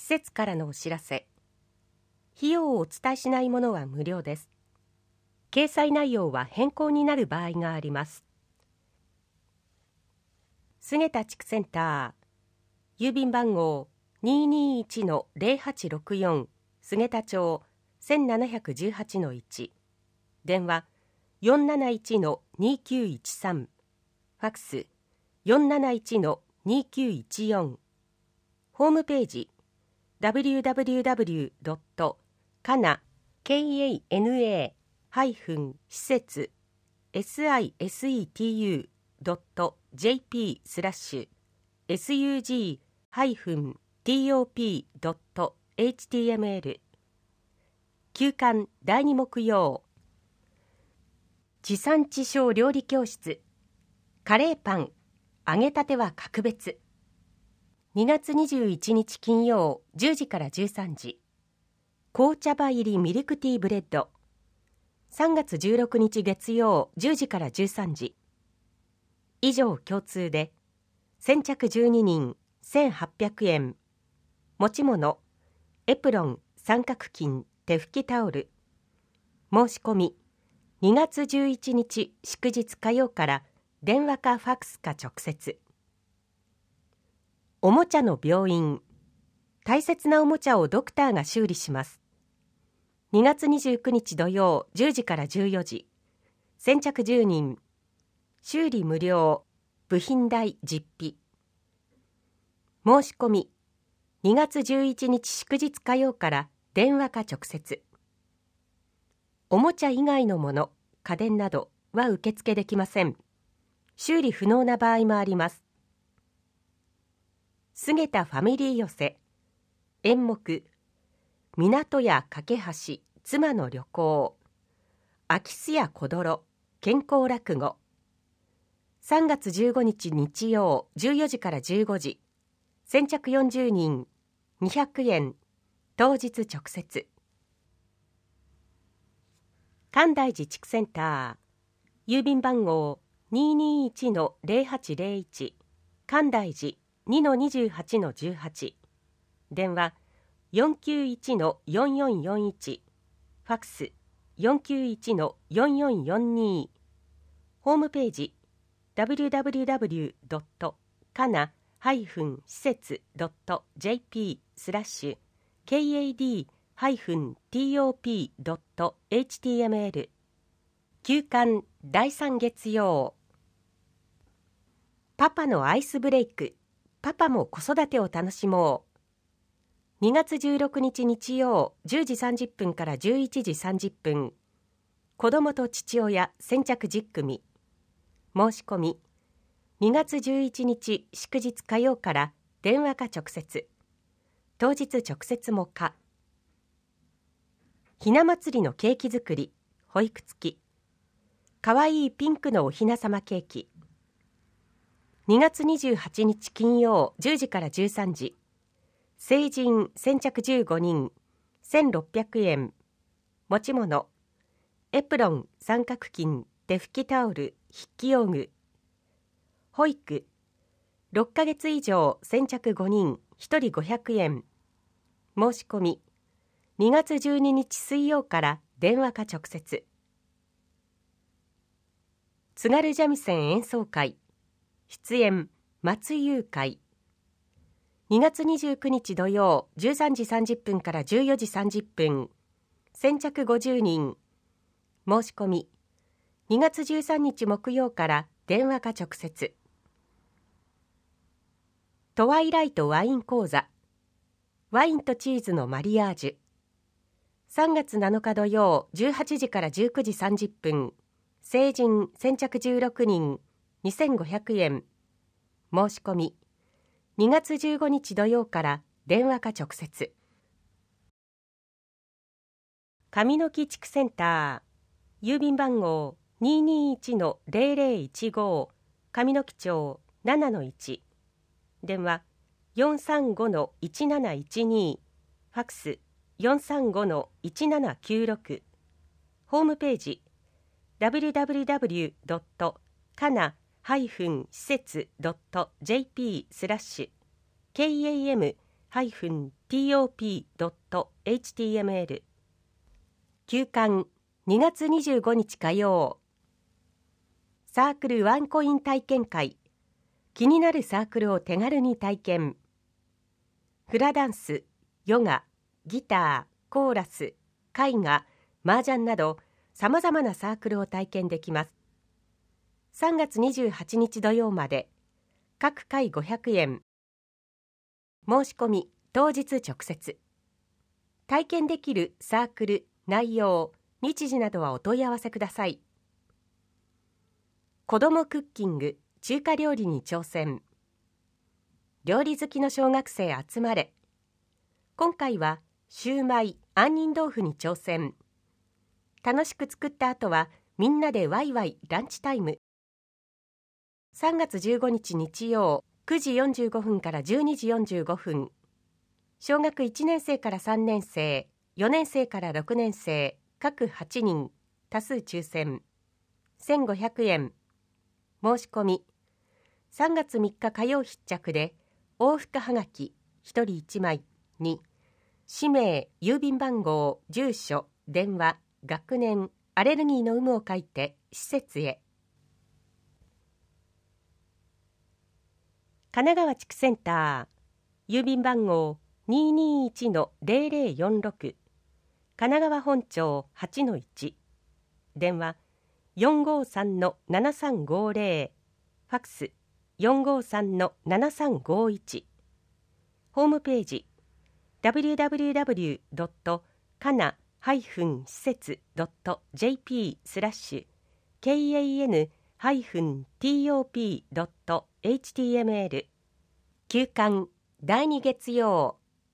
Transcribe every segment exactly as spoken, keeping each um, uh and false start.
設からのお知らせ。費用をお伝えしないものは無料です。掲載内容は変更になる場合があります。菅田地区センター、郵便番号 にーにーいちのゼロはちろくよん 菅田町 せんななひゃくじゅうはちのいち、電話 よんなないちのにきゅういちさん、ファクス よんなないちのにきゅういちよん、ホームページ ダブリューダブリューダブリュードットかな ケーエーエヌエー 施設 セツ ドット ジェーピー スラッシュ エスユージー トップ ドット エイチティーエムエル 休館だいに木曜、地産地消料理教室、カレーパン揚げたては格別。にがつにじゅういちにち金曜じゅうじからじゅうさんじ、紅茶葉入りミルクティーブレッド。さんがつじゅうろくにち月曜じゅうじからじゅうさんじ。以上共通で先着じゅうににんせんはっぴゃくえん。持ち物エプロン、三角巾、手拭きタオル。申し込みにがつじゅういちにち祝日火曜から電話かファクスか直接。おもちゃの病院、大切なおもちゃをドクターが修理します。にがつにじゅうくにち土曜じゅうじからじゅうよじ、先着じゅうにん、修理無料、部品代実費。申し込みにがつじゅういちにち祝日火曜から電話か直接。おもちゃ以外のもの、家電などは受付できません。修理不能な場合もあります。菅田ファミリー寄せ、演目港や架け橋、妻の旅行、空き巣や小泥、健康落語。さんがつじゅうごにち日曜じゅうよじからじゅうごじ、先着よんじゅうにんにひゃくえん、当日直接。関大寺地区センター、郵便番号 にーにーいちのゼロはちゼロいち、関大寺 にのにじゅうはちのじゅうはち、電話 よんきゅういちのよんよんよんいち、ファクス よんきゅういちのよんよんよんに、ホームページ ダブリューダブリューダブリュードットかな施設 ドット ジェーピー スラッシュ ケーエーディー トップ ドット エイチティーエムエル 休館だいさん月曜、パパのアイスブレイク、パパも子育てを楽しもう。にがつじゅうろくにち日曜じゅうじさんじゅっぷんからじゅういちじさんじゅっぷん、子どもと父親先着じゅっくみ。申し込みにがつじゅういちにち祝日火曜から電話か直接、当日直接も可。ひな祭りのケーキ作り、保育付き、かわいいピンクのおひなさまケーキ。にがつにじゅうはちにち金曜じゅうじからじゅうさんじ、成人先着じゅうごにんせんろっぴゃくえん。持ち物エプロン、三角巾、手拭きタオル、筆記用具。保育ろっかげつ以上先着ごにんひとりごひゃくえん。申し込みにがつじゅうににち水曜から電話か直接。津軽三味線演奏会、出演松優会。にがつにじゅうくにち土曜じゅうさんじさんじゅっぷんからじゅうよじさんじゅっぷん、先着ごじゅうにん。申し込みにがつじゅうさんにち木曜から電話か直接。トワイライトワイン講座、ワインとチーズのマリアージュ。さんがつなのか土曜じゅうはちじからじゅうくじさんじゅっぷん、成人先着じゅうろくにんにせんごひゃくえん。申し込みにがつじゅうごにち土曜から電話か直接。上の木地区センター、郵便番号 にーにーいちのゼロゼロいちご、上の木町 ななのいち、電話 よんさんごのいちなないちに、ファクス よんさんごのいちななきゅうろく、ホームページ ダブリューダブリューダブリュードットかな施設 ドット ジェーピー スラッシュ ケーエーエム トッティーオーピードットエイチティーエムエル 休刊にがつにじゅうごにち火曜。サークルワンコイン体験会。気になるサークルを手軽に体験。フラダンス、ヨガ、ギター、コーラス、絵画、麻雀などさまざまなサークルを体験できます。さんがつにじゅうはちにち土曜まで。各回ごひゃくえん。申し込み当日直接。体験できるサークル、内容、日時などはお問い合わせください。子どもクッキング、中華料理に挑戦。料理好きの小学生集まれ。今回はシューマイ、杏仁豆腐に挑戦。楽しく作った後はみんなでワイワイランチタイム。さんがつじゅうごにち日曜、くじよんじゅうごふんからじゅうにじよんじゅうごふん。小学いちねんせいからさんねんせい、よねんせいからろくねんせい、各はちにん、多数抽選。せんごひゃくえん。申し込み。さんがつみっか火曜必着で、往復はがきひとりいちまいに、氏名、郵便番号、住所、電話、学年、アレルギーの有無を書いて施設へ。神奈川地区センター、郵便番号 にーにーいちのゼロゼロよんろく、 神奈川本町 はちのいち、電話 よんごさんのななさんごゼロ、ファックス よんごさんのななさんごいち、ホームページ ダブリューダブリューダブリュードットかな施設ドットジェーピー スラッシュ ケーエーエヌ ティーオーピー ドット エイチティーエムエル 休刊だいに月曜。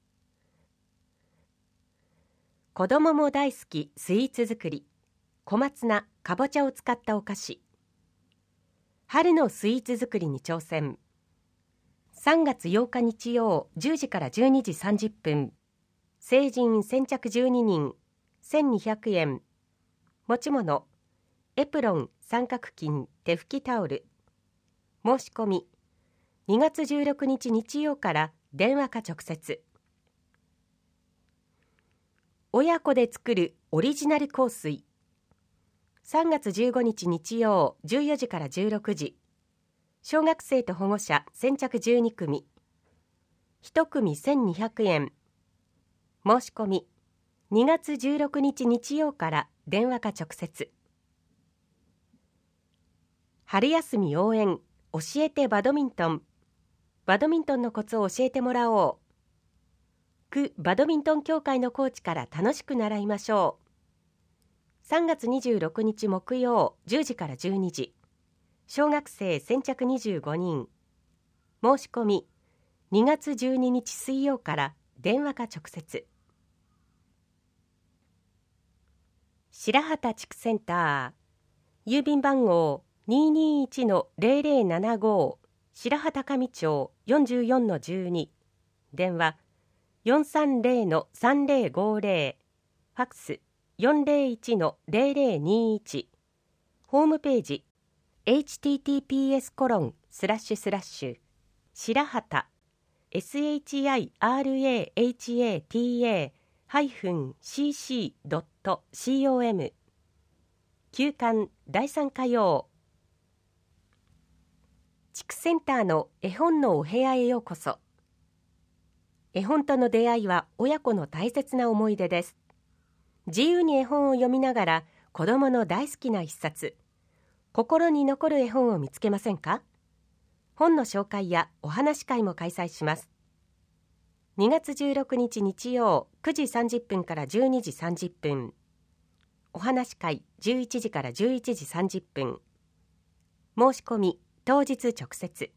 子どもも大好きスイーツ作り。小松菜、かぼちゃを使ったお菓子。春のスイーツ作りに挑戦。さんがつようか日曜、じゅうじからじゅうにじさんじゅっぷん。成人先着じゅうににん、せんにひゃくえん。持ち物、エプロン、三角巾、手拭きタオル。申し込み、にがつじゅうろくにち日曜から電話か直接。親子で作るオリジナル香水。さんがつじゅうごにち日曜、じゅうよじからじゅうろくじ。小学生と保護者先着じゅうにくみ。いちくみせんにひゃくえん。申し込み、にがつじゅうろくにち日曜から電話か直接。春休み応援、教えてバドミントン。バドミントンのコツを教えてもらおう。区バドミントン協会のコーチから楽しく習いましょう。さんがつにじゅうろくにち木曜、じゅうじからじゅうにじ。小学生先着にじゅうごにん。申し込み、にがつじゅうににち水曜から電話か直接。白畑地区センター、郵便番号 にーにーいちのゼロゼロななご、白畑上町 よんじゅうよんのじゅうに、電話 よんさんゼロのさんゼロごゼロ、ファックス よんゼロいちのゼロゼロにいち、ホームページ エイチティーティーピーエスコロンスラッシュスラッシュ 白畑 シャラハタ シーシードットコム 休刊だいさん火曜。地区センターの絵本のお部屋へようこそ。絵本との出会いは親子の大切な思い出です。自由に絵本を読みながら子どもの大好きな一冊、心に残る絵本を見つけませんか？本の紹介やお話会も開催します。にがつじゅうろくにち日曜、くじさんじゅっぷんからじゅうにじさんじゅっぷん。お話会じゅういちじからじゅういちじさんじゅっぷん。申し込み当日直接。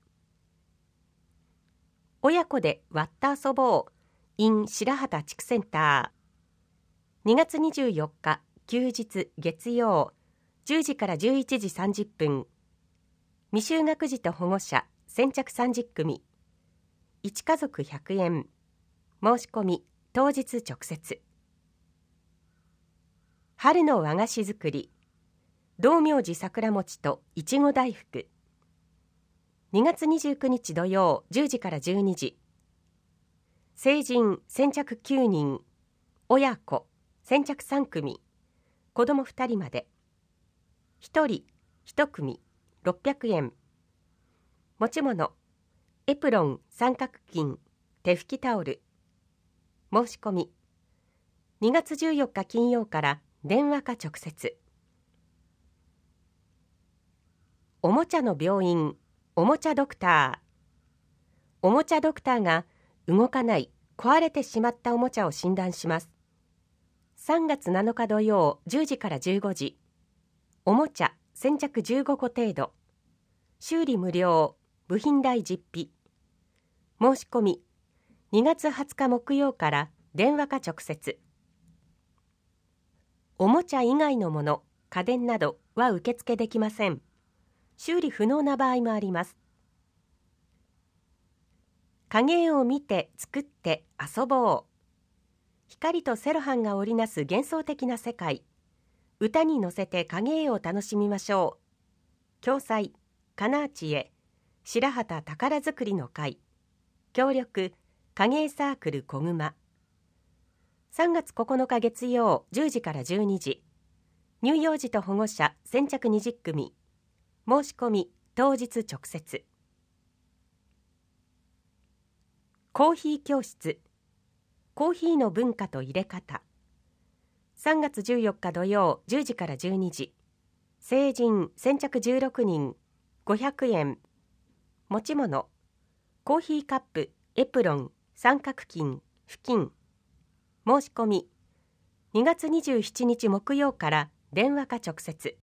親子で割って遊ぼう in 白畑地区センター。にがつにじゅうよっか休日月曜、じゅうじからじゅういちじさんじゅっぷん。未就学児と保護者先着さんじゅっくみ。いち家族ひゃくえん。申し込み当日直接。春の和菓子作り、道明寺桜餅といちご大福。にがつにじゅうくにち土曜、じゅうじからじゅうにじ。 成人先着きゅうにん、親子先着さんくみ、子どもふたりまで。ひとりいちくみろっぴゃくえん。持ち物、エプロン三角巾、手拭きタオル。申し込み、にがつじゅうよっか金曜から電話か直接。おもちゃの病院、おもちゃドクター。おもちゃドクターが動かない、壊れてしまったおもちゃを診断します。さんがつなのか土曜じゅうじからじゅうごじ。おもちゃ先着じゅうごこ程度。修理無料、部品代実費。申し込み、にがつはつか木曜から電話か直接。おもちゃ以外のもの、家電などは受付できません。修理不能な場合もあります。影絵を見て作って遊ぼう。光とセロハンが織りなす幻想的な世界。歌に乗せて影絵を楽しみましょう。共催、金内へ、白旗宝づくりの会。協力、影絵サークル小熊。さんがつここのか月曜じゅうじからじゅうにじ。乳幼児と保護者先着にじゅっくみ。申し込み、当日直接。コーヒー教室。コーヒーの文化と入れ方。さんがつじゅうよっか土曜じゅうじからじゅうにじ。成人先着じゅうろくにん、ごひゃくえん。持ち物、コーヒーカップ、エプロン、三角巾、布巾。申し込み、にがつにじゅうしちにち木曜から電話か直接。